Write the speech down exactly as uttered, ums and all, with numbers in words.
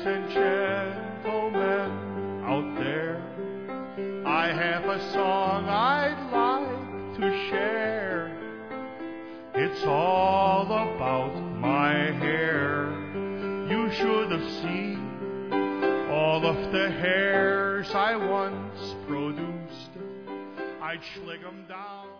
and gentlemen out there, I have a song I'd like to share. It's all about my hair. You should have seen all of the hairs I once produced. I'd schlick 'em down.